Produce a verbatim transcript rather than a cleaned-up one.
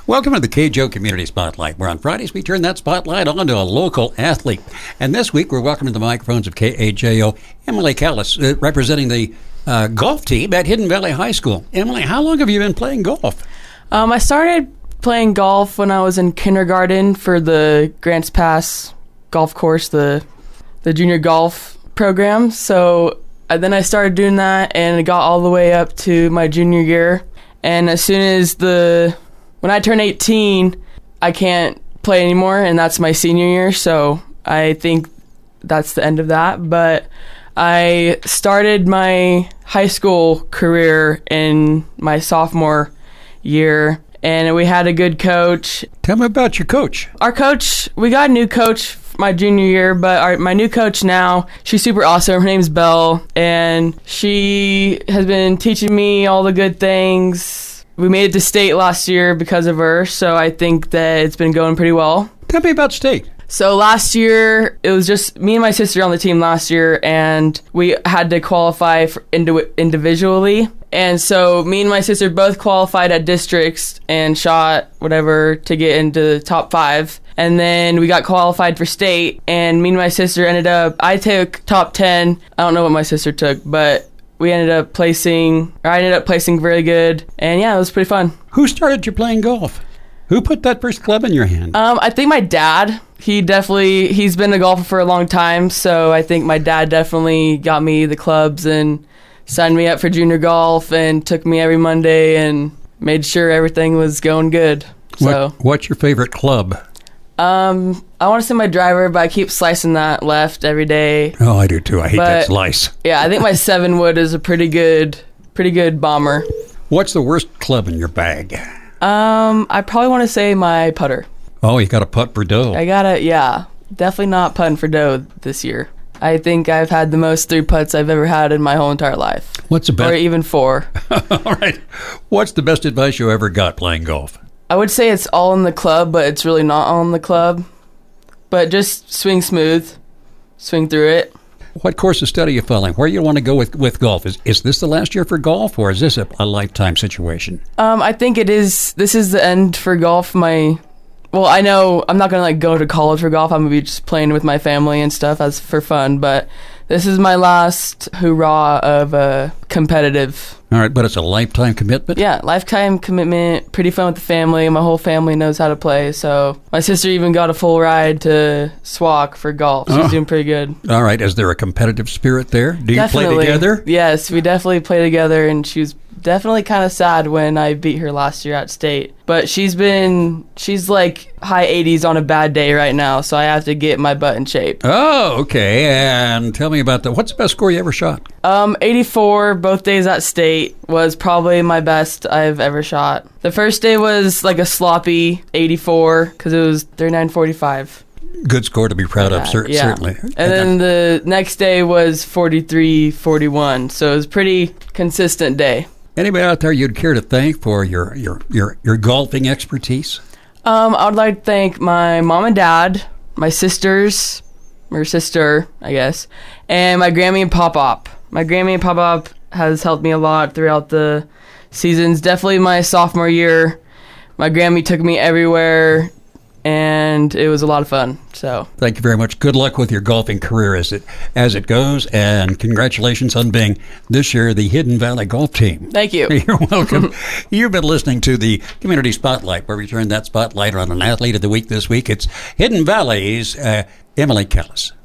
Welcome to the K J O Community Spotlight, where on Fridays we turn that spotlight on to a local athlete. And this week we're welcoming the microphones of K A J O, Emily Callis, uh, representing the uh, golf team at Hidden Valley High School. Emily, how long have you been playing golf? Um, I started playing golf when I was in kindergarten for the Grants Pass golf course, the the junior golf program. So uh, then I started doing that, and it got all the way up to my junior year. And as soon as the when I turn eighteen, I can't play anymore, and that's my senior year. So I think that's the end of that. But I started my high school career in my sophomore year, and we had a good coach. Tell me about your coach. Our coach, we got a new coach my junior year, but our, my new coach now, she's super awesome. Her name's Belle, and she has been teaching me all the good things. We made it to state last year because of her, so I think that it's been going pretty well. Tell me about state. So last year, it was just me and my sister on the team last year, and we had to qualify for indi- individually. And so me and my sister both qualified at districts and shot whatever to get into the top five. And then we got qualified for state, and me and my sister ended up, I took top ten. I don't know what my sister took, but we ended up placing, or I ended up placing very good. And yeah, it was pretty fun. Who started you playing golf? Who put that first club in your hand? Um, I think my dad. He definitely, he's been a golfer for a long time, so I think my dad definitely got me the clubs and signed me up for junior golf and took me every Monday and made sure everything was going good. So, what, what's your favorite club? Um, I want to say my driver, but I keep slicing that left every day. Oh, I do too. I hate but, that slice. Yeah, I think my seven wood is a pretty good, pretty good bomber. What's the worst club in your bag? Um, I probably want to say my putter. Oh, you got a putt for dough. I got to, yeah, definitely not putting for dough this year. I think I've had the most three putts I've ever had in my whole entire life. What's the best? Or even four. All right. What's the best advice you ever got playing golf? I would say it's all in the club, but it's really not all in the club. But just swing smooth, swing through it. What course of study are you following? Where do you want to go with, with golf? Is is this the last year for golf, or is this a, a lifetime situation? Um, I think it is. This is the end for golf. My, well, I know I'm not gonna like go to college for golf. I'm gonna be just playing with my family and stuff as for fun. But this is my last hurrah of a competitive. All right, but it's a lifetime commitment? Yeah, lifetime commitment, pretty fun with the family. My whole family knows how to play, so my sister even got a full ride to S W A C for golf. She's oh. doing pretty good. All right, is there a competitive spirit there? Do you definitely. play together? Yes, we definitely play together, and she was definitely kind of sad when I beat her last year at state. But she's been, she's like high eighties on a bad day right now, so I have to get my butt in shape. Oh, okay, and tell me about the, what's the best score you ever shot? Um, eighty-four, both days at state, was probably my best I've ever shot. The first day was like a sloppy eighty-four, because it was thirty-nine forty-five. Good score to be proud of, cer- yeah. certainly. And, and then the next day was forty-three forty-one, so it was a pretty consistent day. Anybody out there you'd care to thank for your, your, your, your golfing expertise? Um, I would like to thank my mom and dad, my sisters, or sister, I guess, and my Grammy and Pop-Op. My Grammy and Pop-Up has helped me a lot throughout the seasons. Definitely my sophomore year, my Grammy took me everywhere, and it was a lot of fun. So thank you very much. Good luck with your golfing career as it as it goes, and congratulations on being this year the Hidden Valley golf team. Thank you. You're welcome. You've been listening to the Community Spotlight, where we turn that spotlight on an athlete of the week this week. It's Hidden Valley's uh, Emily Callis.